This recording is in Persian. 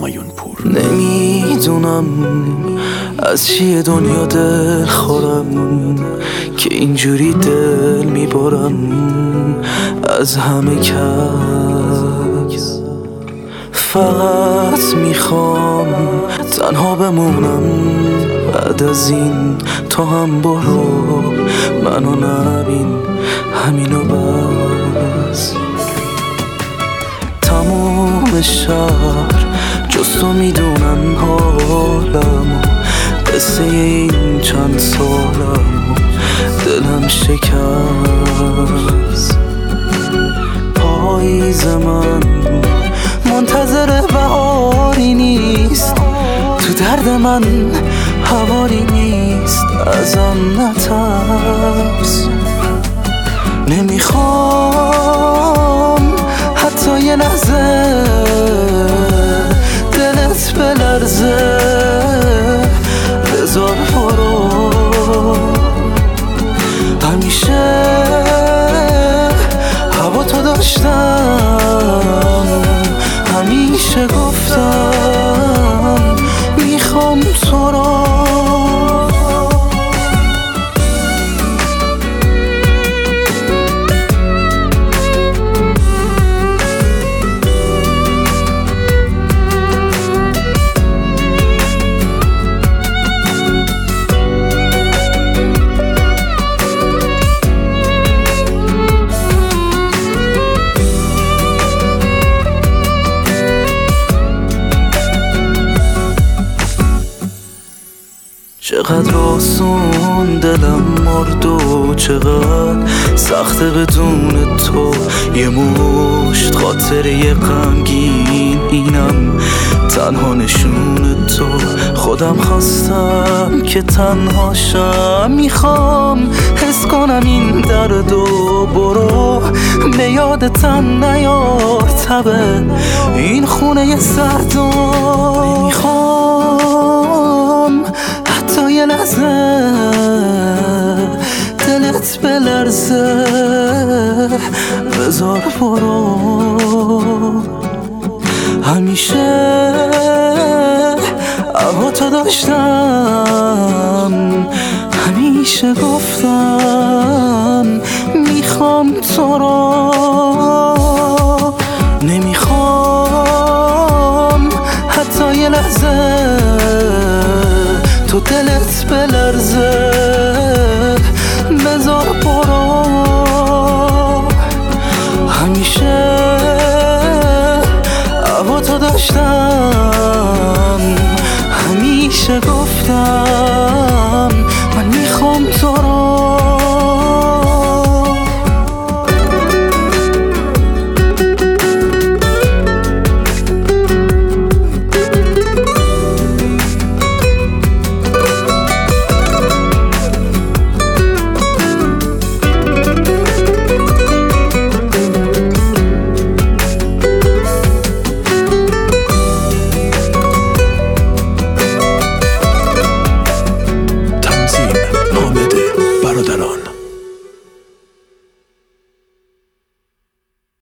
همایون پور. نمیدونم از چیه دنیا دل خورم که اینجوری دل میبرم از همه کس. فقط میخوام تنها بمونم بعد از این، تو هم برو منو نبین، همینو بس. تموم شهر جز تو میدونن حالمو، قصه این چند سالمو، دلم شکست. پاییز من منتظر بهاری نیست، تو درد من حوالی نیست، ازم نترس. نمیخوام حتی یه لحظه دلت بلرزه، بذار برو. همیشه هوا تو داشتم، همیشه گفتم میخوام تو رو. چقدر آسون دلم مرد و چقدر سخته بدون تو، یه مشت خاطره غمگین اینم تنها نشون تو. خودم خواستم که تنهاشم، میخوام حس کنم این درد و برو به یادتم نیار تبه این خونه سردو. نمیخوام حتی یه لحظه دلت بلرزه، بذار برو. همیشه هوا تو داشتم، همیشه گفتم میخوام تو رو. نمیخوام حتی یه لحظه تو دلت بلرزه،